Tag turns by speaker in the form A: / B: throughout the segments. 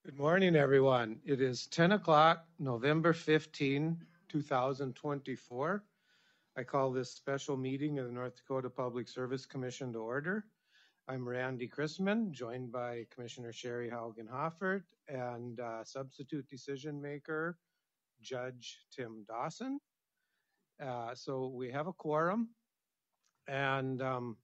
A: Good morning, everyone. It is 10 o'clock, November 15, 2024. I call this special meeting of the North Dakota Public Service Commission to order. I'm Randy Chrisman, joined by Commissioner Sherry Haugen-Hoffert and substitute decision maker, Judge Tim Dawson. So we have a quorum, and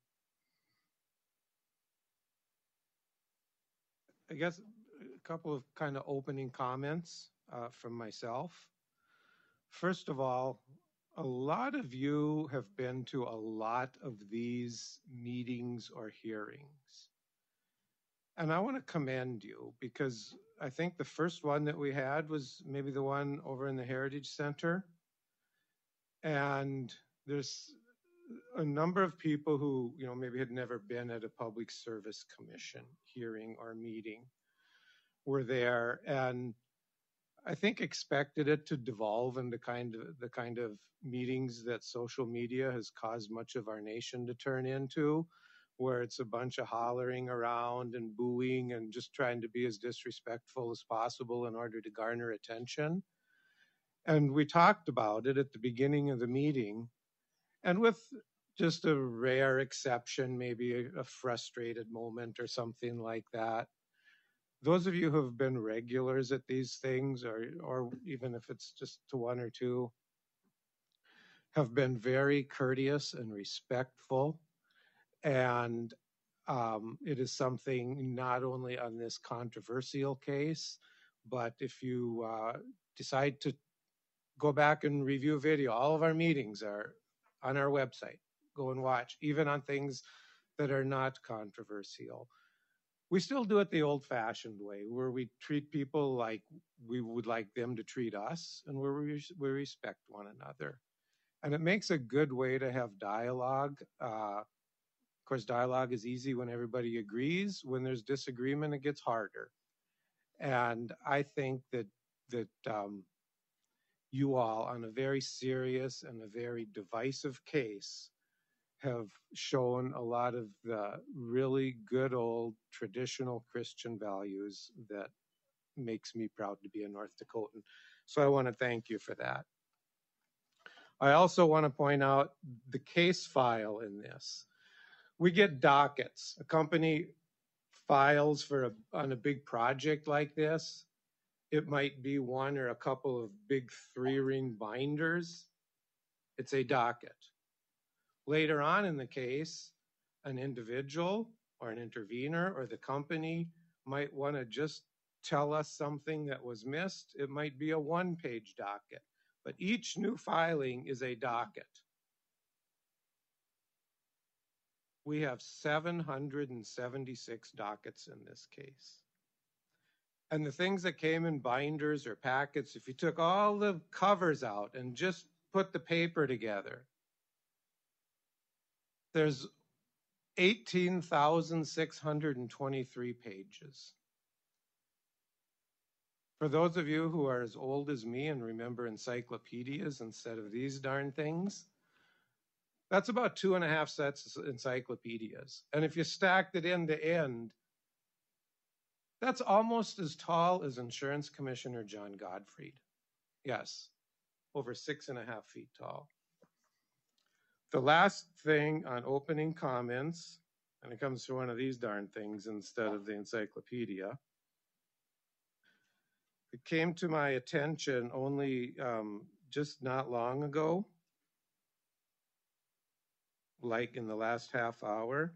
A: I guess a couple of kind of opening comments from myself. First of all, a lot of you have been to a lot of these meetings or hearings. And I want to commend you because I think the first one that we had was maybe the one over in the Heritage Center. And there's a number of people who, maybe had never been at a Public Service Commission hearing or meeting were there. And I think expected it to devolve into the kind of meetings that social media has caused much of our nation to turn into, where it's a bunch of hollering around and booing and just trying to be as disrespectful as possible in order to garner attention. And we talked about it at the beginning of the meeting, and with just a rare exception, maybe a frustrated moment or something like that, those of you who have been regulars at these things, or even if it's just to one or two, have been very courteous and respectful. And it is something not only on this controversial case, but if you decide to go back and review a video, all of our meetings are on our website. Go and watch, even on things that are not controversial. We still do it the old-fashioned way, where we treat people like we would like them to treat us, and where we respect one another. And it makes a good way to have dialogue. Of course, dialogue is easy when everybody agrees. When there's disagreement, it gets harder. And I think that you all, on a very serious and a very divisive case, have shown a lot of the really good old traditional Christian values that makes me proud to be a North Dakotan. So I want to thank you for that. I also want to point out the case file in this. We get dockets. A company files on a big project like this. It might be one or a couple of big 3-ring binders. It's a docket. Later on in the case, an individual or an intervener or the company might want to just tell us something that was missed. It might be a 1-page docket, but each new filing is a docket. We have 776 dockets in this case. And the things that came in binders or packets, if you took all the covers out and just put the paper together, there's 18,623 pages. For those of you who are as old as me and remember encyclopedias instead of these darn things, that's about 2.5 sets of encyclopedias. And if you stacked it end to end, that's almost as tall as Insurance Commissioner John Gottfried. Yes, over 6.5 feet tall. The last thing on opening comments, and it comes through one of these darn things instead of the encyclopedia. It came to my attention only just not long ago, like in the last half hour.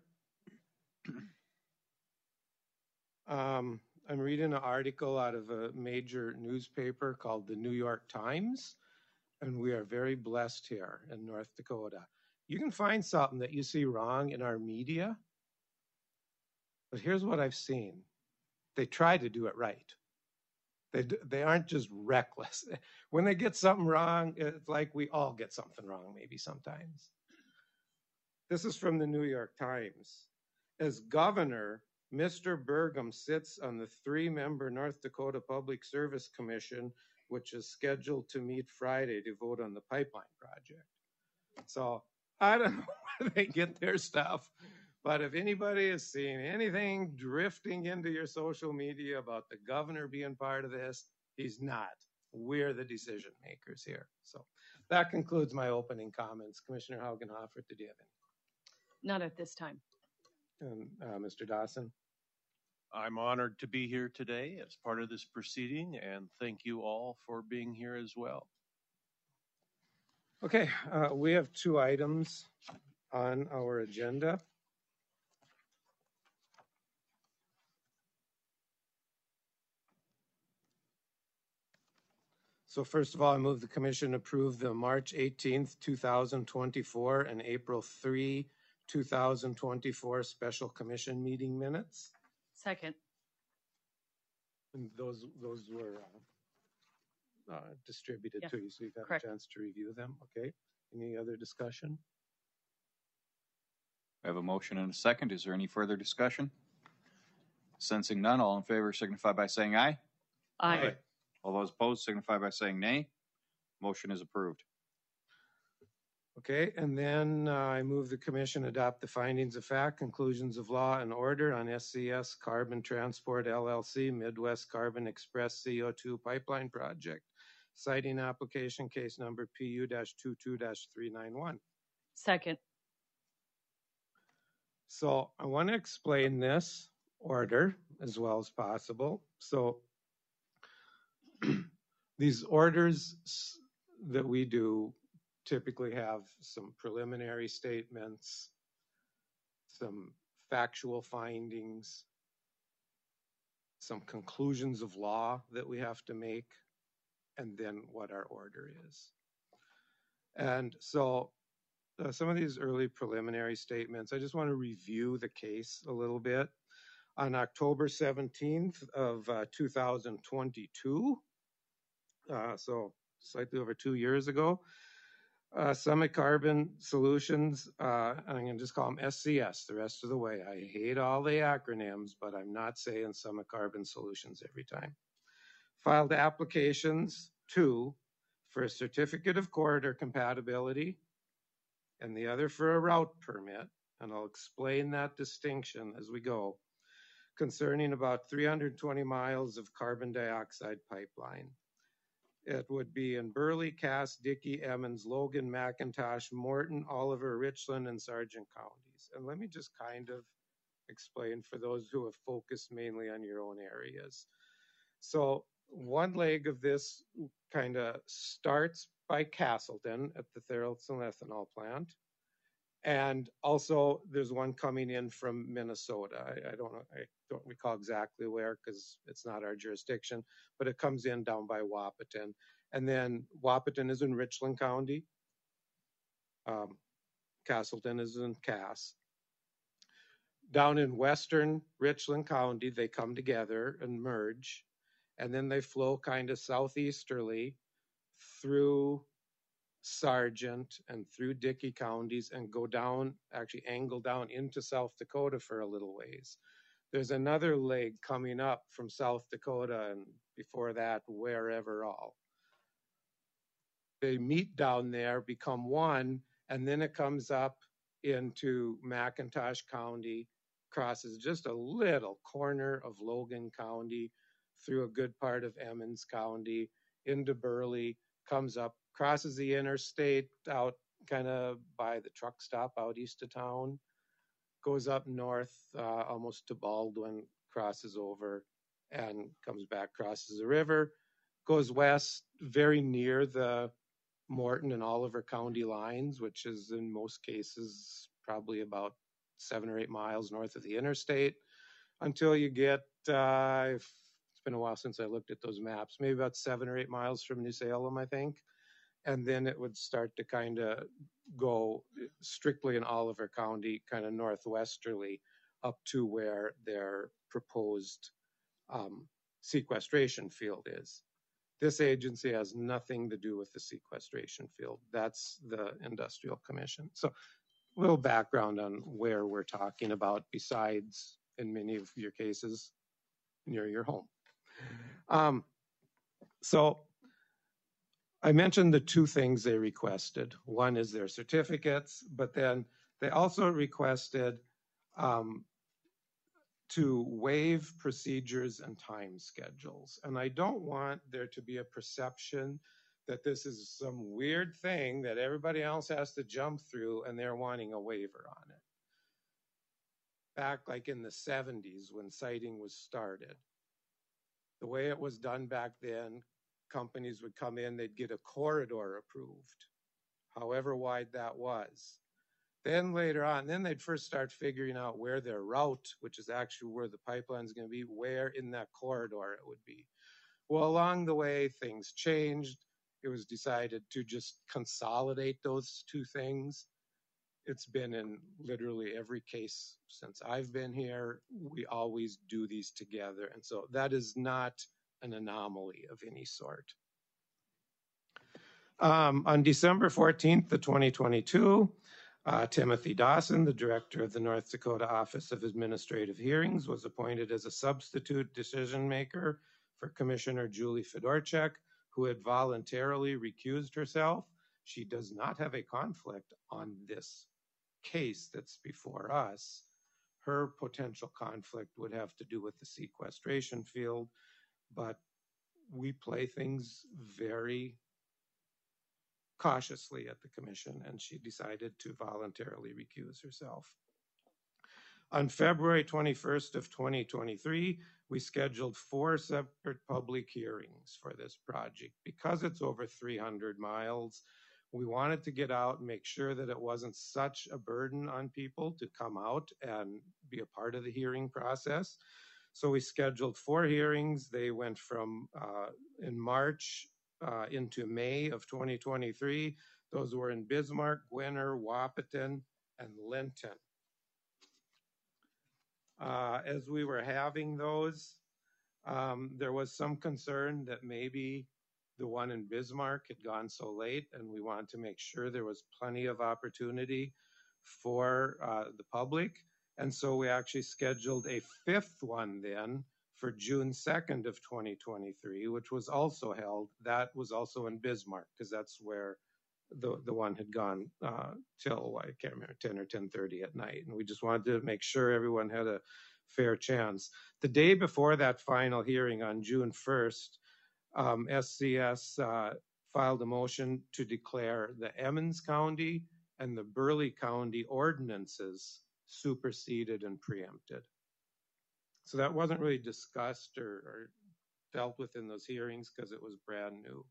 A: I'm reading an article out of a major newspaper called the New York Times, and we are very blessed here in North Dakota. You can find something that you see wrong in our media, but here's what I've seen. They try to do it right. They aren't just reckless. When they get something wrong, it's like we all get something wrong maybe sometimes. This is from the New York Times. As governor, Mr. Burgum sits on the 3-member North Dakota Public Service Commission, which is scheduled to meet Friday to vote on the pipeline project. So I don't know where they get their stuff, But if anybody is seeing anything drifting into your social media about the governor being part of this, he's not. We're the decision makers here. So that concludes my opening comments. Commissioner Haugenhofer, did you have any?
B: Not at this time.
A: And Mr. Dawson?
C: I'm honored to be here today as part of this proceeding, and thank you all for being here as well.
A: Okay, we have 2 items on our agenda. So first of all, I move the commission approve the March 18th, 2024 and April 3, 2024 special commission meeting minutes.
B: Second.
A: And those were distributed to you, so you've had
B: Correct.
A: a chance to review them. Okay. Any other discussion?
D: I have a motion and a second. Is there any further discussion? Sensing none, all in favor signify by saying aye.
B: Aye.
D: All those opposed signify by saying nay. Motion is approved.
A: Okay, and then I move the commission adopt the findings of fact, conclusions of law and order on SCS Carbon Transport LLC Midwest Carbon Express CO2 pipeline project, citing application case number PU-22-391.
B: Second.
A: So I want to explain this order as well as possible. So these orders that we do typically have some preliminary statements, some factual findings, some conclusions of law that we have to make, and then what our order is. And so some of these early preliminary statements, I just want to review the case a little bit. On October 17th of 2022, so slightly over 2 years ago, Summit Carbon Solutions, I'm going to just call them SCS the rest of the way. I hate all the acronyms, but I'm not saying Summit Carbon Solutions every time. Filed applications, 2, for a certificate of corridor compatibility, and the other for a route permit, and I'll explain that distinction as we go, concerning about 320 miles of carbon dioxide pipeline. It would be in Burley, Cass, Dickey, Emmons, Logan, McIntosh, Morton, Oliver, Richland, and Sargent counties. And let me just kind of explain for those who have focused mainly on your own areas. So one leg of this kind of starts by Castleton at the Tharaldson ethanol plant. And also there's one coming in from Minnesota. I don't recall exactly where because it's not our jurisdiction, but it comes in down by Wahpeton. And then Wahpeton is in Richland County. Castleton is in Cass. Down in western Richland County, they come together and merge. And then they flow kind of southeasterly through Sargent and through Dickey counties and go down, actually angle down into South Dakota for a little ways. There's another leg coming up from South Dakota and before that, wherever all. They meet down there, become one, and then it comes up into McIntosh County, crosses just a little corner of Logan County, through a good part of Emmons County, into Burley, comes up, crosses the interstate out kind of by the truck stop out east of town, goes up north almost to Baldwin, crosses over and comes back, crosses the river, goes west very near the Morton and Oliver County lines, which is in most cases probably about 7 or 8 miles north of the interstate, until you get, it's been a while since I looked at those maps, maybe about 7 or 8 miles from New Salem, I think. And then it would start to kind of go strictly in Oliver County, kind of northwesterly up to where their proposed sequestration field is. This agency has nothing to do with the sequestration field. That's the Industrial Commission. So a little background on where we're talking about besides, in many of your cases, near your home. So I mentioned the 2 things they requested. One is their certificates, but then they also requested to waive procedures and time schedules. And I don't want there to be a perception that this is some weird thing that everybody else has to jump through and they're wanting a waiver on it. Back like in the 70s when siting was started, the way it was done back then, companies would come in, they'd get a corridor approved, however wide that was. Then later on, then they'd first start figuring out where their route, which is actually where the pipeline is going to be, where in that corridor it would be. Well, along the way, things changed. It was decided to just consolidate those two things. It's been in literally every case since I've been here. We always do these together. And so that is not an anomaly of any sort. On December 14th of 2022, Timothy Dawson, the director of the North Dakota Office of Administrative Hearings, was appointed as a substitute decision maker for Commissioner Julie Fedorchak, who had voluntarily recused herself. She does not have a conflict on this case that's before us. Her potential conflict would have to do with the sequestration field, but we play things very cautiously at the commission, and she decided to voluntarily recuse herself. On February 21st of 2023, we scheduled 4 separate public hearings for this project. Because it's over 300 miles, we wanted to get out and make sure that it wasn't such a burden on people to come out and be a part of the hearing process. So we scheduled 4 hearings. They went from in March into May of 2023. Those were in Bismarck, Gwinner, Wahpeton, and Linton. As we were having those, there was some concern that maybe the one in Bismarck had gone so late, and we wanted to make sure there was plenty of opportunity for the public. And so we actually scheduled a 5th one then for June 2nd of 2023, which was also held. That was also in Bismarck, because that's where the one had gone till, I can't remember, 10 or 10:30 at night. And we just wanted to make sure everyone had a fair chance. The day before that final hearing on June 1st, SCS filed a motion to declare the Emmons County and the Burleigh County ordinances superseded and preempted. So that wasn't really discussed or dealt with in those hearings because it was brand new.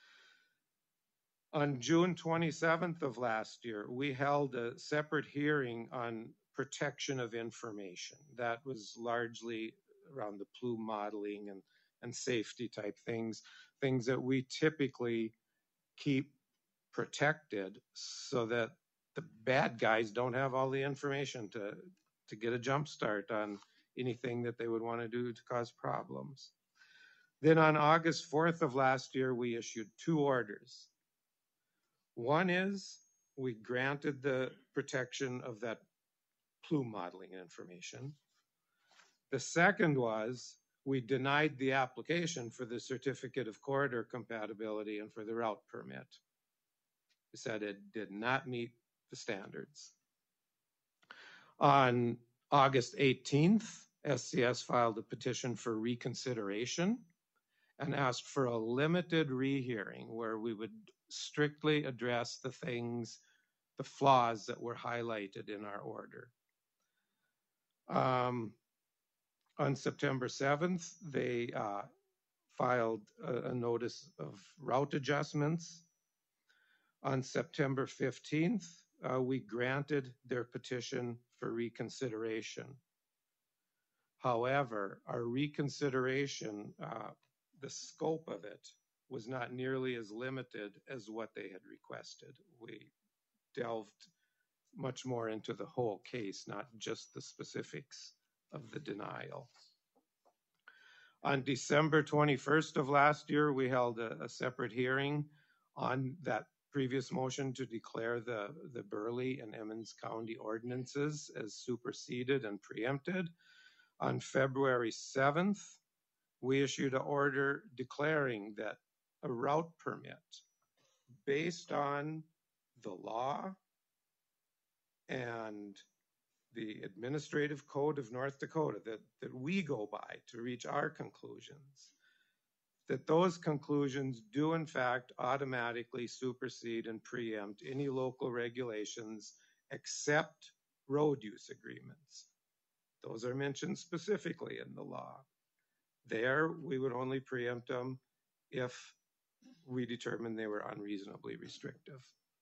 A: On June 27th of last year, we held a separate hearing on protection of information. That was largely around the plume modeling and safety type things that we typically keep protected so that the bad guys don't have all the information to get a jump start on anything that they would want to do to cause problems. Then on August 4th of last year, we issued 2 orders. One is we granted the protection of that plume modeling information. The second was we denied the application for the certificate of corridor compatibility and for the route permit. We said it did not meet the standards. On August 18th, SCS filed a petition for reconsideration and asked for a limited rehearing where we would strictly address the things, the flaws that were highlighted in our order. On September 7th, they filed a notice of route adjustments. On September 15th, we granted their petition for reconsideration. However, our reconsideration, the scope of it was not nearly as limited as what they had requested. We delved much more into the whole case, not just the specifics of the denial. On December 21st of last year, we held a separate hearing on that previous motion to declare the Burleigh and Emmons County ordinances as superseded and preempted. On February 7th, we issued an order declaring that a route permit based on the law and the administrative code of North Dakota that we go by to reach our conclusions, that those conclusions do in fact automatically supersede and preempt any local regulations except road use agreements. Those are mentioned specifically in the law. There, we would only preempt them if we determined they were unreasonably restrictive.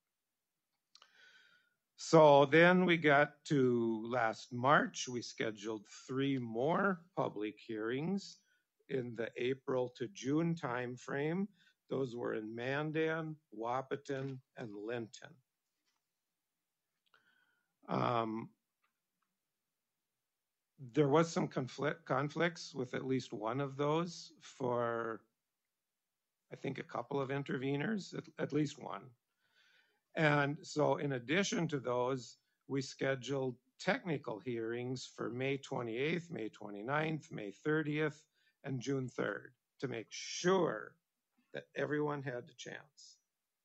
A: So then we got to last March, we scheduled 3 more public hearings in the April to June timeframe. Those were in Mandan, Wahpeton, and Linton. There was some conflicts with at least one of those for, I think, a couple of interveners, at least one. And so in addition to those, we scheduled technical hearings for May 28th, May 29th, May 30th, and June 3rd to make sure that everyone had the chance.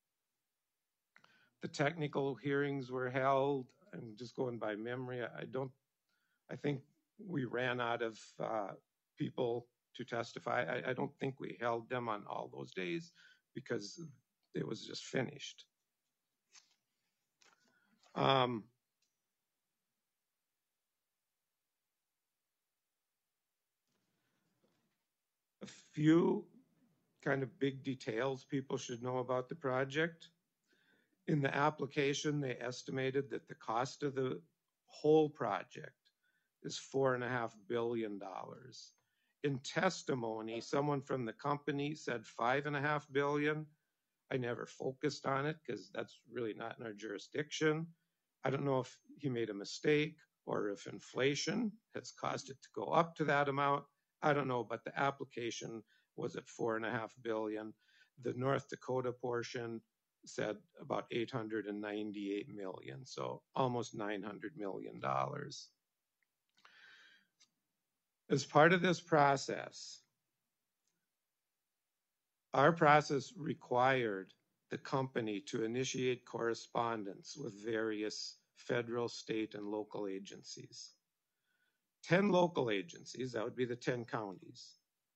A: The technical hearings were held, I'm just going by memory, I think we ran out of people to testify. I don't think we held them on all those days because it was just finished. A few kind of big details people should know about the project. In the application, they estimated that the cost of the whole project is $4.5 billion. In testimony, someone from the company said $5.5 billion. I never focused on it because that's really not in our jurisdiction. I don't know if he made a mistake or if inflation has caused it to go up to that amount. I don't know, but the application was at $4.5 billion. The North Dakota portion said about $898 million, so almost $900 million. As part of this process, our process required the company to initiate correspondence with various federal, state, and local agencies. 10 local agencies, that would be the 10 counties,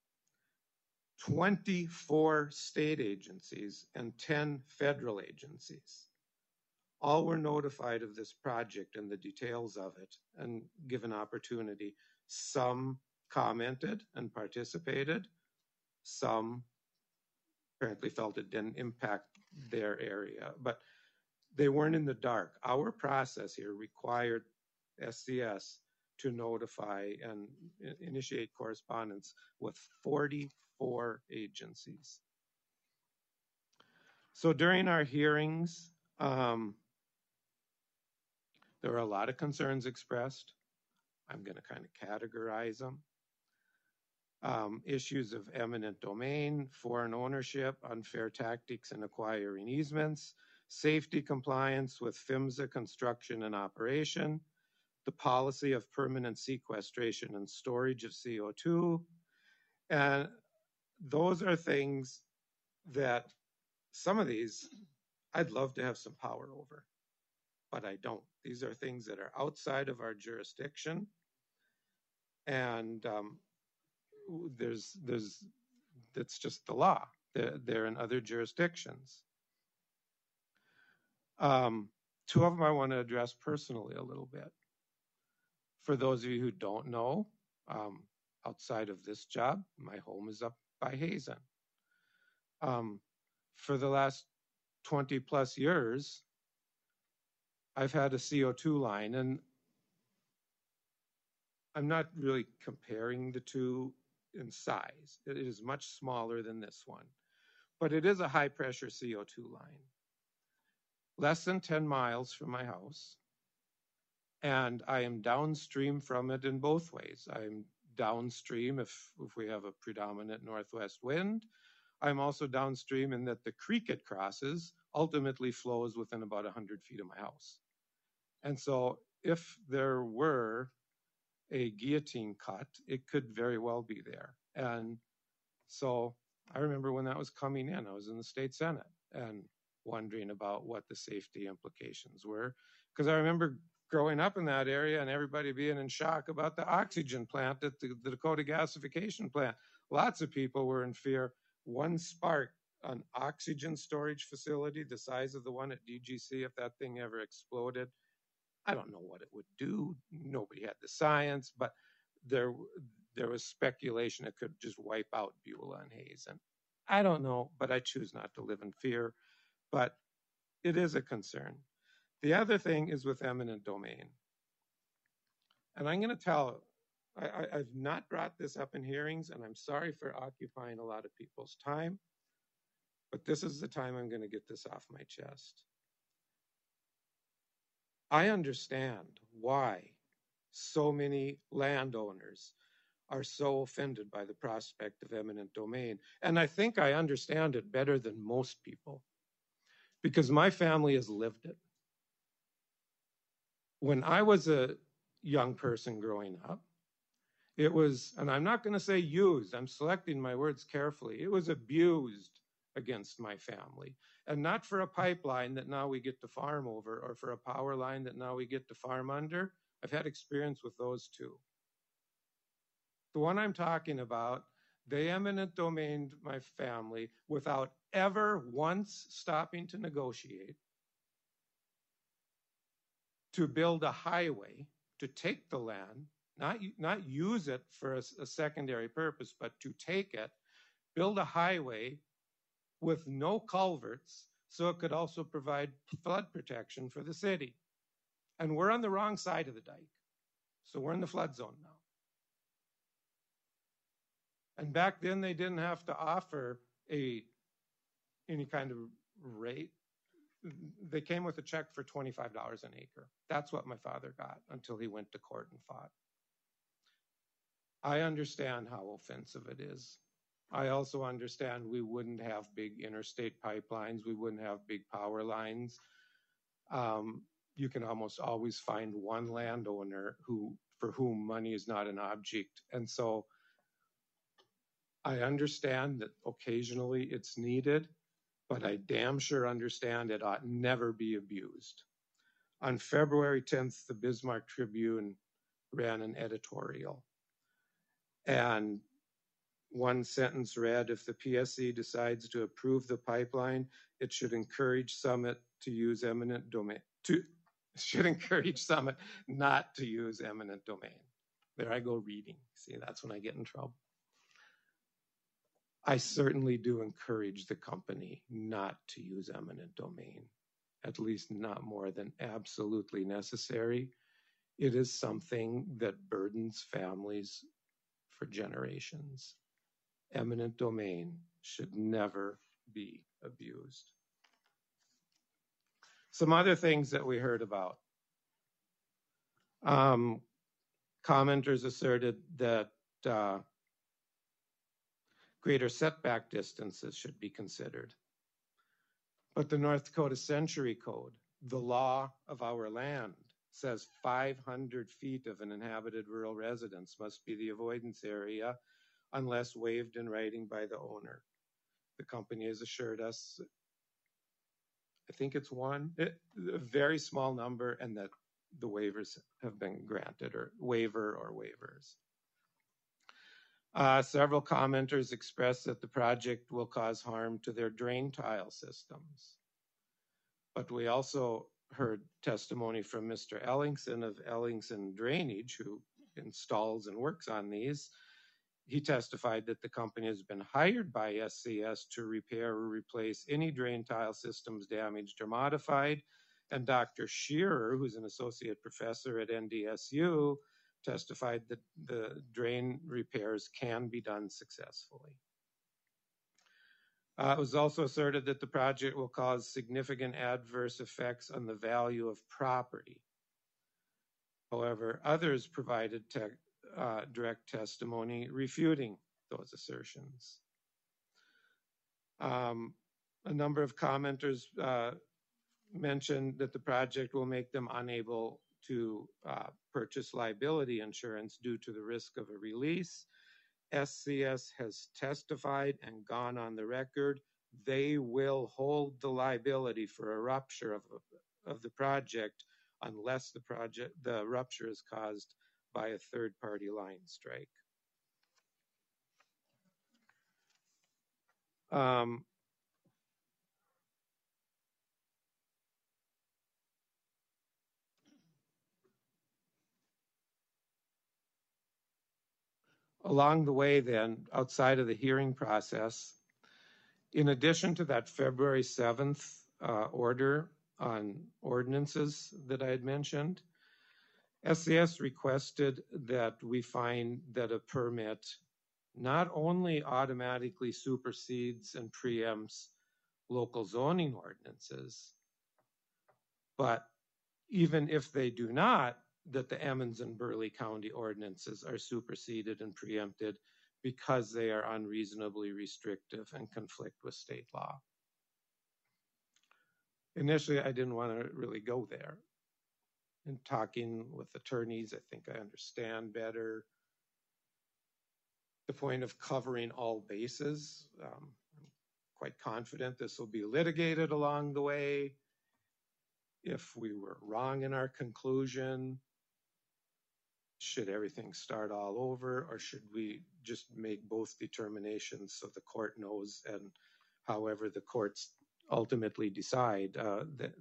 A: 24 state agencies, and 10 federal agencies. All were notified of this project and the details of it and given opportunity. Some commented and participated. Some apparently felt it didn't impact their area, but they weren't in the dark. Our process here required SCS to notify and initiate correspondence with 44 agencies. So during our hearings, there were a lot of concerns expressed. I'm going to kind of categorize them. Issues of eminent domain, foreign ownership, unfair tactics in acquiring easements, safety compliance with PHMSA construction and operation, the policy of permanent sequestration and storage of CO2. And those are things that some of these I'd love to have some power over, but I don't. These are things that are outside of our jurisdiction. And that's just the law. They're in other jurisdictions. Two of them I want to address personally a little bit. For those of you who don't know, outside of this job, my home is up by Hazen. For the last 20 plus years, I've had a CO2 line, and I'm not really comparing the two in size. It is much smaller than this one, but it is a high pressure CO2 line. Less than 10 miles from my house, and I am downstream from it in both ways. I'm downstream if we have a predominant northwest wind. I'm also downstream in that the creek it crosses ultimately flows within about 100 feet of my house. And so if there were a guillotine cut, it could very well be there. And so I remember when that was coming in, I was in the state Senate and wondering about what the safety implications were. Because I remember growing up in that area and everybody being in shock about the oxygen plant at the Dakota gasification plant. Lots of people were in fear. One spark, an oxygen storage facility the size of the one at DGC, if that thing ever exploded, I don't know what it would do. Nobody had the science, but there was speculation it could just wipe out Beulah and Hazen. I don't know, but I choose not to live in fear. But it is a concern. The other thing is with eminent domain. And I'm going to tell, I've not brought this up in hearings, and I'm sorry for occupying a lot of people's time, but this is the time I'm going to get this off my chest. I understand why so many landowners are so offended by the prospect of eminent domain. And I think I understand it better than most people because my family has lived it. When I was a young person growing up, it was, and I'm not going to say used, I'm selecting my words carefully, it was abused against my family. And not for a pipeline that now we get to farm over or for a power line that now we get to farm under. I've had experience with those too. The one I'm talking about, they eminent domained my family without ever once stopping to negotiate, to build a highway, to take the land, not use it for a secondary purpose, but to take it, build a highway with no culverts so it could also provide flood protection for the city. And we're on the wrong side of the dike. So we're in the flood zone now. And back then they didn't have to offer any kind of rate. They came with a check for $25 an acre. That's what my father got until he went to court and fought. I understand how offensive it is. I also understand we wouldn't have big interstate pipelines. We wouldn't have big power lines. You can almost always find one landowner for whom money is not an object. And so I understand that occasionally it's needed, but I damn sure understand it ought never be abused. On February 10th, the Bismarck Tribune ran an editorial. And one sentence read, if the PSC decides to approve the pipeline, it should encourage Summit to use eminent domain. Should encourage Summit not to use eminent domain. There I go reading. See, that's when I get in trouble. I certainly do encourage the company not to use eminent domain, at least not more than absolutely necessary. It is something that burdens families for generations. Eminent domain should never be abused. Some other things that we heard about. Commenters asserted that greater setback distances should be considered. But the North Dakota Century Code, the law of our land, says 500 feet of an inhabited rural residence must be the avoidance area unless waived in writing by the owner. The company has assured us, I think it's a very small number, and that the waivers have been granted, or waivers. Several commenters expressed that the project will cause harm to their drain tile systems. But we also heard testimony from Mr. Ellingson of Ellingson Drainage, who installs and works on these. He testified that the company has been hired by SCS to repair or replace any drain tile systems damaged or modified. And Dr. Shearer, who's an associate professor at NDSU, testified that the drain repairs can be done successfully. It was also asserted that the project will cause significant adverse effects on the value of property. However, others provided direct testimony refuting those assertions. A number of commenters mentioned that the project will make them unable to purchase liability insurance due to the risk of a release. SCS has testified and gone on the record. They will hold the liability for a rupture of the project unless the rupture is caused by a third-party line strike. Along the way then, outside of the hearing process, in addition to that February 7th order on ordinances that I had mentioned, SCS requested that we find that a permit not only automatically supersedes and preempts local zoning ordinances, but even if they do not, that the Emmons and Burleigh County ordinances are superseded and preempted because they are unreasonably restrictive and conflict with state law. Initially, I didn't want to really go there. In talking with attorneys, I think I understand better the point of covering all bases. I'm quite confident this will be litigated along the way. If we were wrong in our conclusion, should everything start all over, or should we just make both determinations so the court knows, and however the courts ultimately decide that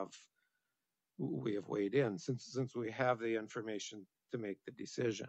A: we have weighed in, since we have the information to make the decision.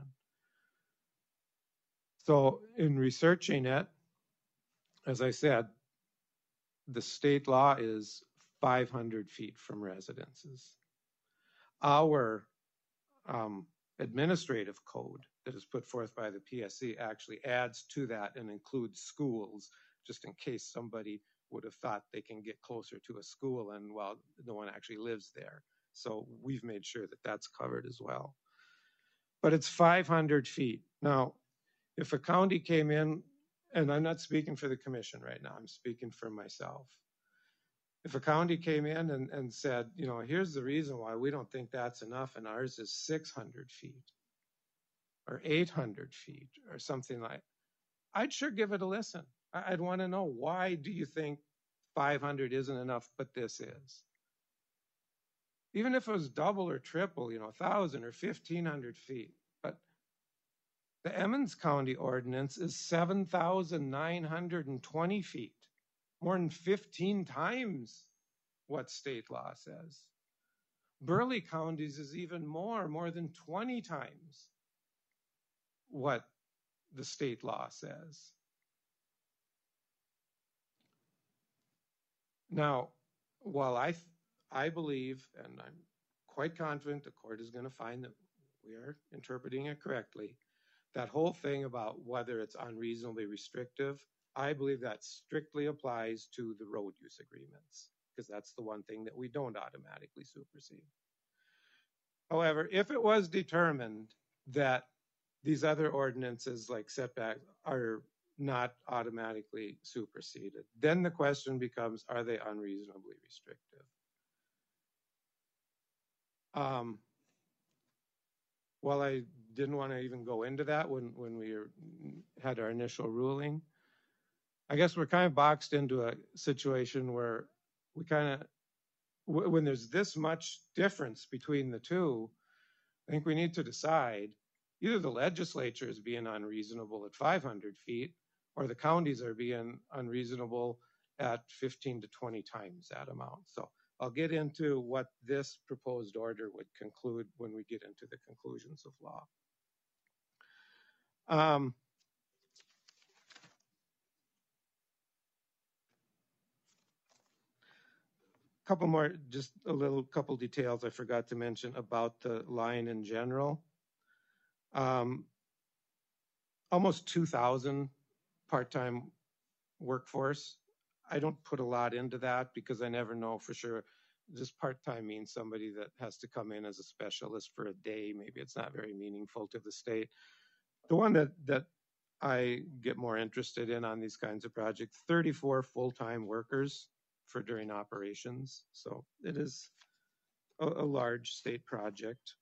A: So in researching it, as I said, the state law is 500 feet from residences. Our administrative code that is put forth by the PSC actually adds to that and includes schools, just in case somebody would have thought they can get closer to a school and, well, no one actually lives there. So we've made sure that that's covered as well. But it's 500 feet. Now, if a county came in, and I'm not speaking for the commission right now, I'm speaking for myself. If a county came in and said, you know, here's the reason why we don't think that's enough, and ours is 600 feet or 800 feet or something like, I'd sure give it a listen. I'd want to know, why do you think 500 isn't enough, but this is? Even if it was double or triple, 1,000 or 1,500 feet. But the Emmons County ordinance is 7,920 feet, more than 15 times what state law says. Burleigh County's is even more than 20 times what the state law says. Now, while I believe, and I'm quite confident the court is going to find that we are interpreting it correctly, that whole thing about whether it's unreasonably restrictive, I believe that strictly applies to the road use agreements, because that's the one thing that we don't automatically supersede. However, if it was determined that these other ordinances like setback are not automatically superseded, then the question becomes, are they unreasonably restrictive? While I didn't want to even go into that when we had our initial ruling, I guess we're kind of boxed into a situation where we when there's this much difference between the two, I think we need to decide either the legislature is being unreasonable at 500 feet or the counties are being unreasonable at 15 to 20 times that amount. So I'll get into what this proposed order would conclude when we get into the conclusions of law. Couple details I forgot to mention about the line in general. Almost 2,000 part-time workforce. I don't put a lot into that because I never know for sure. Just part-time means somebody that has to come in as a specialist for a day. Maybe it's not very meaningful to the state. The one that I get more interested in on these kinds of projects, 34 full-time workers for during operations. So it is a large state project.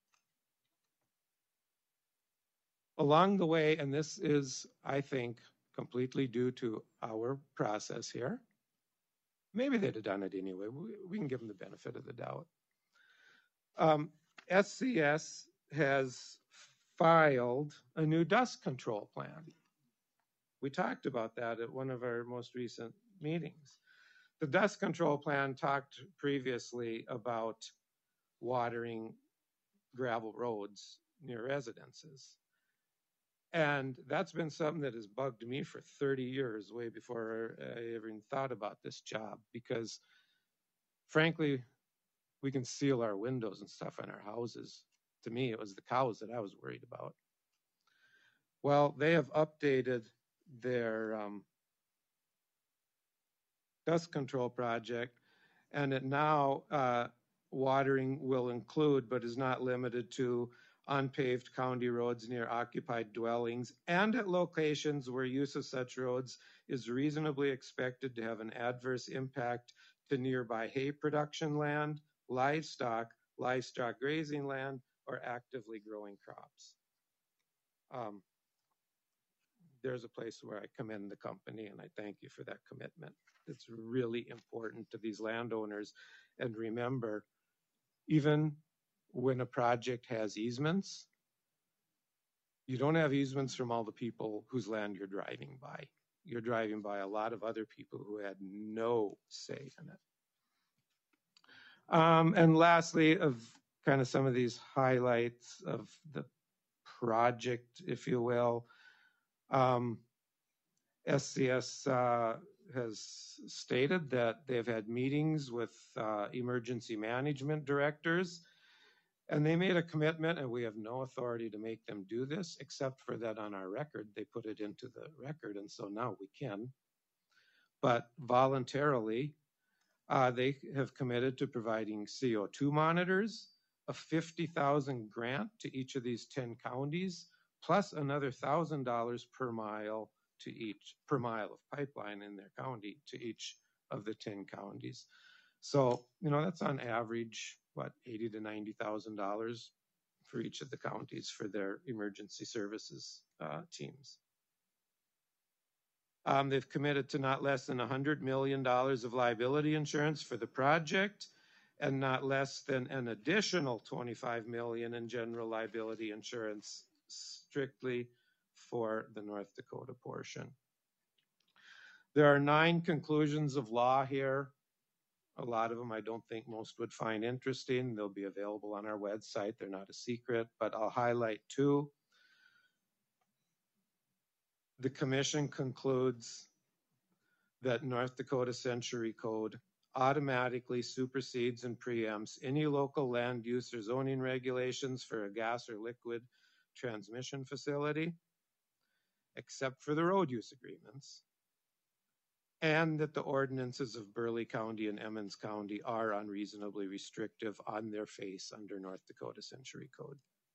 A: Along the way, and this is, I think, completely due to our process here. Maybe they'd have done it anyway. We can give them the benefit of the doubt. SCS has filed a new dust control plan. We talked about that at one of our most recent meetings. The dust control plan talked previously about watering gravel roads near residences. And that's been something that has bugged me for 30 years, way before I even thought about this job, because frankly, we can seal our windows and stuff in our houses. To me, it was the cows that I was worried about. Well, they have updated their dust control project, and it now watering will include, but is not limited to, unpaved county roads near occupied dwellings and at locations where use of such roads is reasonably expected to have an adverse impact to nearby hay production land, livestock grazing land, or actively growing crops. There's a place where I commend the company, and I thank you for that commitment. It's really important to these landowners. And remember, even when a project has easements, you don't have easements from all the people whose land you're driving by. You're driving by a lot of other people who had no say in it. And lastly, of kind of some of these highlights of the project, if you will, SCS has stated that they've had meetings with emergency management directors, and they made a commitment, and we have no authority to make them do this, except for that on our record, they put it into the record, and so now we can. But voluntarily, they have committed to providing CO2 monitors, a $50,000 grant to each of these 10 counties, plus another $1,000 per mile of pipeline in their county to each of the 10 counties. So, that's on average, $80,000 to $90,000 for each of the counties for their emergency services teams. They've committed to not less than $100 million of liability insurance for the project, and not less than an additional $25 million in general liability insurance strictly for the North Dakota portion. There are 9 conclusions of law here. A lot of them I don't think most would find interesting. They'll be available on our website. They're not a secret, but I'll highlight 2. The commission concludes that North Dakota Century Code automatically supersedes and preempts any local land use or zoning regulations for a gas or liquid transmission facility, except for the road use agreements, and that the ordinances of Burleigh County and Emmons County are unreasonably restrictive on their face under North Dakota Century Code.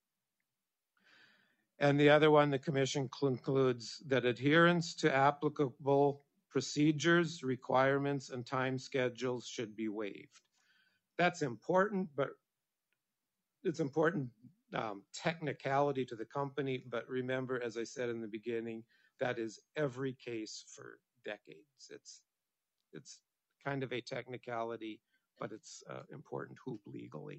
A: And the other one, the commission concludes that adherence to applicable procedures, requirements, and time schedules should be waived. That's important, but it's important technicality to the company. But remember, as I said in the beginning, that is every case for decades. It's kind of a technicality, but it's important hoop legally.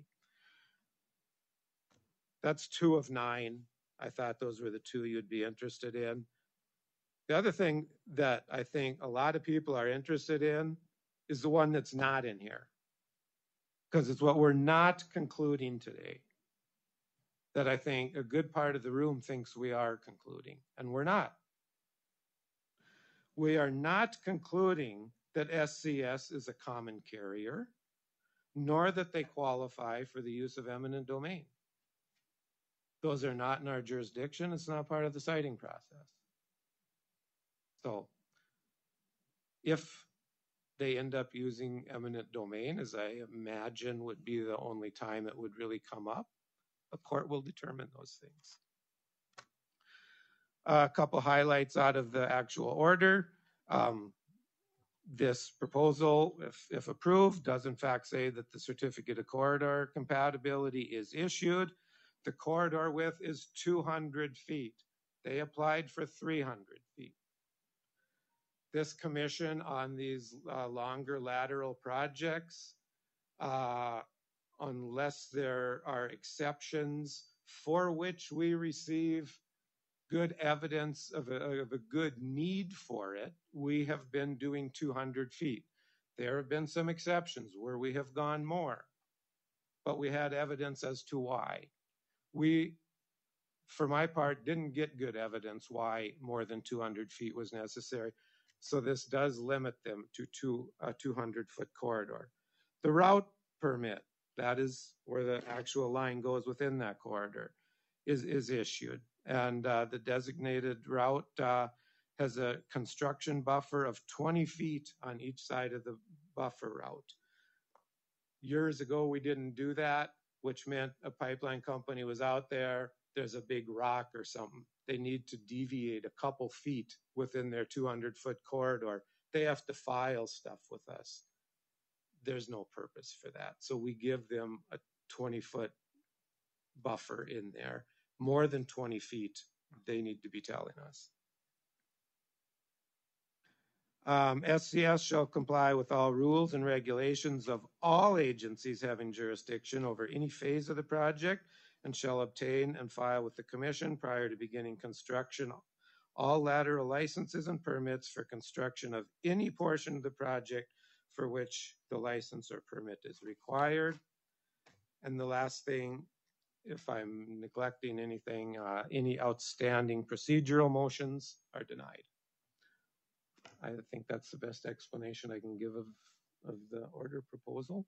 A: That's 2 of 9. I thought those were the 2 you'd be interested in. The other thing that I think a lot of people are interested in is the one that's not in here, because it's what we're not concluding today that I think a good part of the room thinks we are concluding, and we're not. We are not concluding that SCS is a common carrier, nor that they qualify for the use of eminent domain. Those are not in our jurisdiction. It's not part of the siting process. So if they end up using eminent domain, as I imagine would be the only time it would really come up, a court will determine those things. A couple highlights out of the actual order. This proposal, if approved, does in fact say that the certificate of corridor compatibility is issued. The corridor width is 200 feet. They applied for 300 feet. this commission on these longer lateral projects, unless there are exceptions for which we receive good evidence of a good need for it, we have been doing 200 feet. There have been some exceptions where we have gone more, but we had evidence as to why. We, for my part, didn't get good evidence why more than 200 feet was necessary. So this does limit them to a 200-foot corridor. The route permit, that is where the actual line goes within that corridor, is issued. And the designated route has a construction buffer of 20 feet on each side of the buffer route. Years ago, we didn't do that, which meant a pipeline company was out there, there's a big rock or something. They need to deviate a couple feet within their 200-foot corridor. They have to file stuff with us. There's no purpose for that. So we give them a 20-foot buffer in there. More than 20 feet, they need to be telling us. SCS shall comply with all rules and regulations of all agencies having jurisdiction over any phase of the project and shall obtain and file with the commission prior to beginning construction all lateral licenses and permits for construction of any portion of the project for which the license or permit is required. And the last thing, if I'm neglecting anything, any outstanding procedural motions are denied. I think that's the best explanation I can give of the order proposal.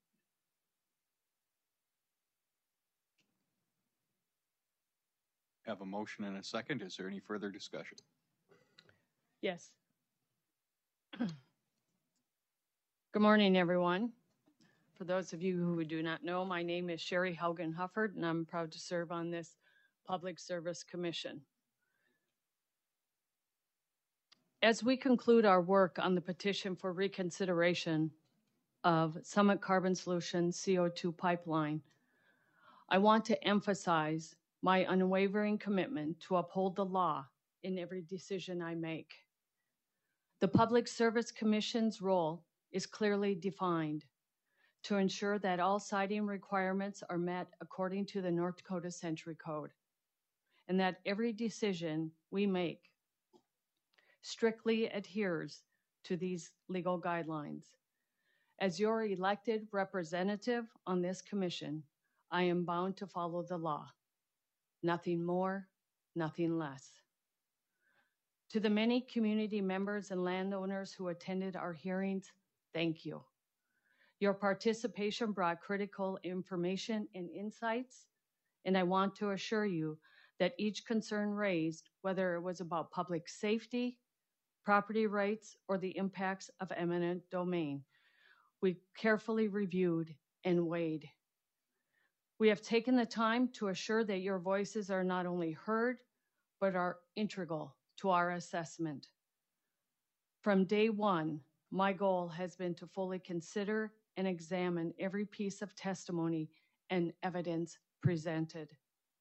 D: Have a motion and a second. Is there any further discussion?
B: Yes. Good morning, everyone. For those of you who do not know, my name is Sherry Haugen Hufford, and I'm proud to serve on this Public Service Commission. As we conclude our work on the petition for reconsideration of Summit Carbon Solutions CO2 pipeline, I want to emphasize my unwavering commitment to uphold the law in every decision I make. The Public Service Commission's role is clearly defined to ensure that all siting requirements are met according to the North Dakota Century Code, and that every decision we make strictly adheres to these legal guidelines. As your elected representative on this commission, I am bound to follow the law. Nothing more, nothing less. To the many community members and landowners who attended our hearings, thank you. Your participation brought critical information and insights, and I want to assure you that each concern raised, whether it was about public safety, property rights, or the impacts of eminent domain, we carefully reviewed and weighed. We have taken the time to assure that your voices are not only heard, but are integral to our assessment. From day one, my goal has been to fully consider and examine every piece of testimony and evidence presented.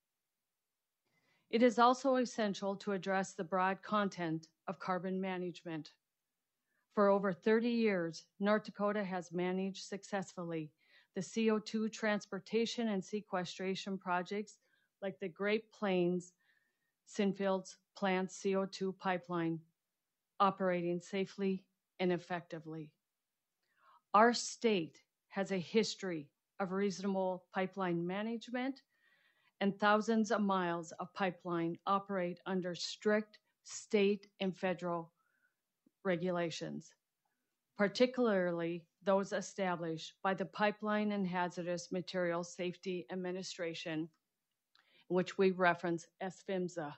B: It is also essential to address the broad content of carbon management. For over 30 years, North Dakota has managed successfully the CO2 transportation and sequestration projects like the Great Plains Sinfields Plant CO2 pipeline, operating safely and effectively. Our state has a history of reasonable pipeline management, and thousands of miles of pipeline operate under strict state and federal regulations, particularly those established by the Pipeline and Hazardous Materials Safety Administration, which we reference as PHMSA.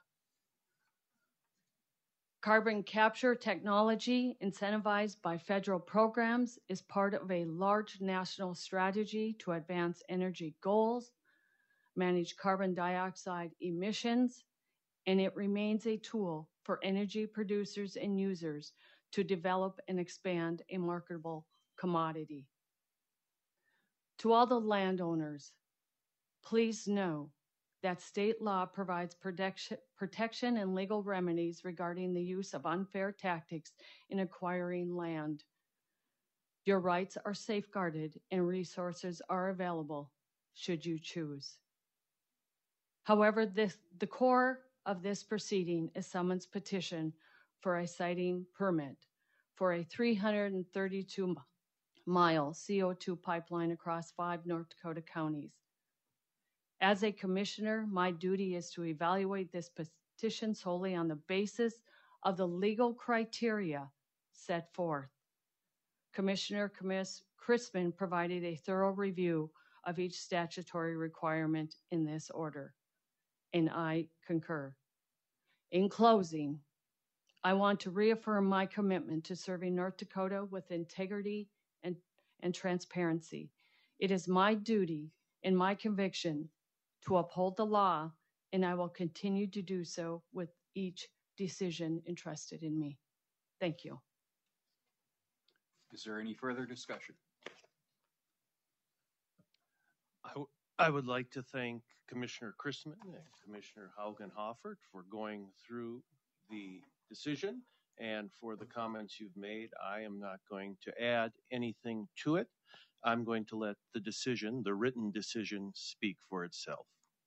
B: Carbon capture technology incentivized by federal programs is part of a large national strategy to advance energy goals, manage carbon dioxide emissions, and it remains a tool for energy producers and users to develop and expand a marketable commodity. To all the landowners, please know that state law provides protection and legal remedies regarding the use of unfair tactics in acquiring land. Your rights are safeguarded and resources are available should you choose. However, the core of this proceeding is someone's petition for a siting permit for a 332-mile CO2 pipeline across 5 North Dakota counties. As a commissioner, my duty is to evaluate this petition solely on the basis of the legal criteria set forth. Commissioner Chrisman provided a thorough review of each statutory requirement in this order, and I concur. In closing, I want to reaffirm my commitment to serving North Dakota with integrity and transparency. It is my duty and my conviction to uphold the law, and I will continue to do so with each decision entrusted in me. Thank you.
D: Is there any further discussion?
C: I would like to thank Commissioner Chrisman and Commissioner Haugen-Hoffert for going through the decision and for the comments you've made. I am not going to add anything to it. I'm going to let the decision, the written decision, speak for itself.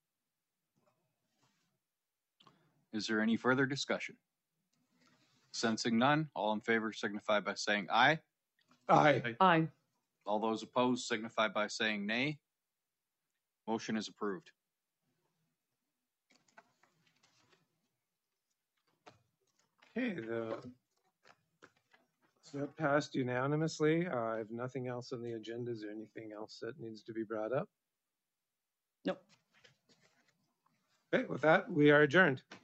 D: Is there any further discussion? Sensing none, all in favor signify by saying aye.
A: Aye.
B: Aye.
D: All those opposed signify by saying nay. Motion is approved.
A: Okay, so that passed unanimously. I have nothing else on the agenda. Is there anything else that needs to be brought up?
B: Nope.
A: Okay, with that, we are adjourned.